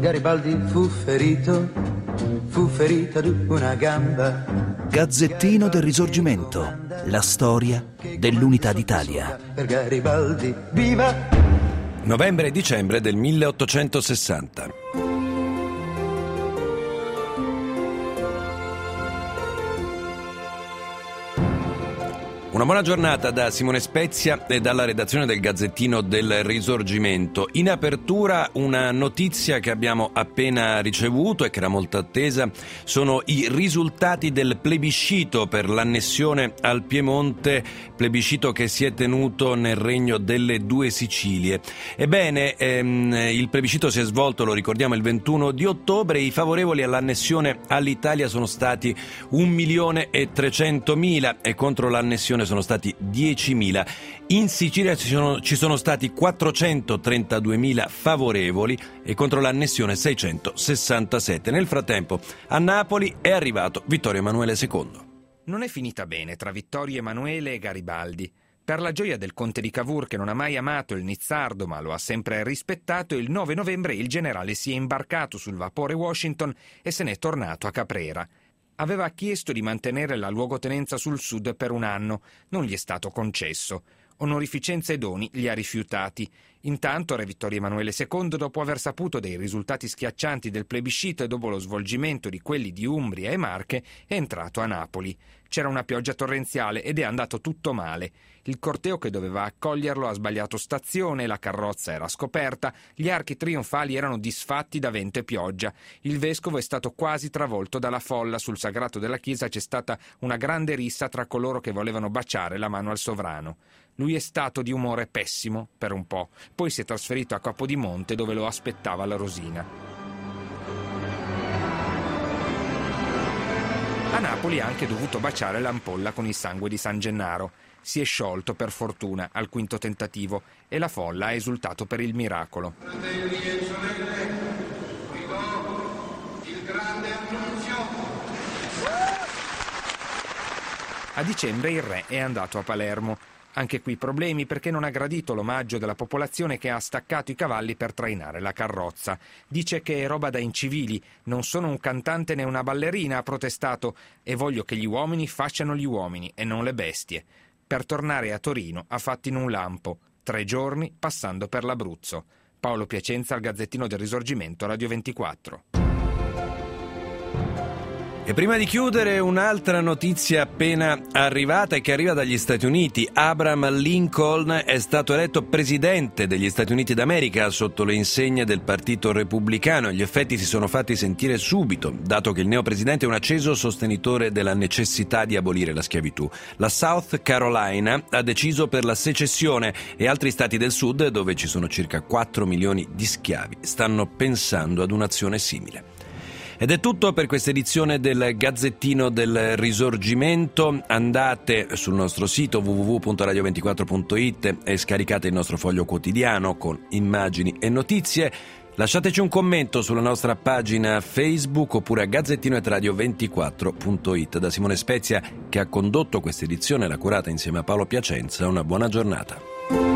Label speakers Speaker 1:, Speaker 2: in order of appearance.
Speaker 1: Garibaldi fu ferito ad una gamba.
Speaker 2: Gazzettino del Risorgimento, la storia dell'Unità d'Italia.
Speaker 1: Per Garibaldi, viva!
Speaker 3: Novembre e dicembre del 1860. Una buona giornata da Simone Spezia e dalla redazione del Gazzettino del Risorgimento. In apertura una notizia che abbiamo appena ricevuto e che era molto attesa: sono i risultati del plebiscito per l'annessione al Piemonte, plebiscito che si è tenuto nel Regno delle Due Sicilie. Ebbene, il plebiscito si è svolto, lo ricordiamo, il 21 di ottobre. I favorevoli all'annessione all'Italia sono stati 1.300.000 e contro l'annessione sono stati 10.000. In Sicilia ci sono stati 432.000 favorevoli e contro l'annessione 667. Nel frattempo a Napoli è arrivato Vittorio Emanuele II.
Speaker 4: Non è finita bene tra Vittorio Emanuele e Garibaldi. Per la gioia del conte di Cavour, che non ha mai amato il Nizzardo ma lo ha sempre rispettato, il 9 novembre il generale si è imbarcato sul vapore Washington e se n'è tornato a Caprera. Aveva chiesto di mantenere la luogotenenza sul sud per un anno, non gli è stato concesso. Onorificenze e doni li ha rifiutati. Intanto re Vittorio Emanuele II, dopo aver saputo dei risultati schiaccianti del plebiscito e dopo lo svolgimento di quelli di Umbria e Marche, è entrato a Napoli. C'era una pioggia torrenziale ed è andato tutto male. Il corteo che doveva accoglierlo ha sbagliato stazione, la carrozza era scoperta, gli archi trionfali erano disfatti da vento e pioggia. Il vescovo è stato quasi travolto dalla folla. Sul sagrato della chiesa c'è stata una grande rissa tra coloro che volevano baciare la mano al sovrano. Lui è stato di umore pessimo per un po', poi si è trasferito a Capodimonte dove lo aspettava la Rosina. A Napoli ha anche dovuto baciare l'ampolla con il sangue di San Gennaro. Si è sciolto per fortuna al quinto tentativo e la folla ha esultato per il miracolo.
Speaker 5: Fratelli e sorelle, vi do il grande annunzio.
Speaker 4: A dicembre il re è andato a Palermo. Anche qui problemi perché non ha gradito l'omaggio della popolazione che ha staccato i cavalli per trainare la carrozza. Dice che è roba da incivili, non sono un cantante né una ballerina, ha protestato, e voglio che gli uomini facciano gli uomini e non le bestie. Per tornare a Torino ha fatto in un lampo, 3 giorni passando per l'Abruzzo. Paolo Piacenza al Gazzettino del Risorgimento, Radio 24.
Speaker 3: E prima di chiudere un'altra notizia appena arrivata e che arriva dagli Stati Uniti. Abraham Lincoln è stato eletto presidente degli Stati Uniti d'America sotto le insegne del Partito Repubblicano. Gli effetti si sono fatti sentire subito, dato che il neopresidente è un acceso sostenitore della necessità di abolire la schiavitù. La South Carolina ha deciso per la secessione e altri stati del sud, dove ci sono circa 4 milioni di schiavi, stanno pensando ad un'azione simile. Ed è tutto per questa edizione del Gazzettino del Risorgimento. Andate sul nostro sito www.radio24.it e scaricate il nostro foglio quotidiano con immagini e notizie. Lasciateci un commento sulla nostra pagina Facebook oppure a gazzettino@radio24.it. Da Simone Spezia, che ha condotto questa edizione, l'ha curata insieme a Paolo Piacenza. Una buona giornata.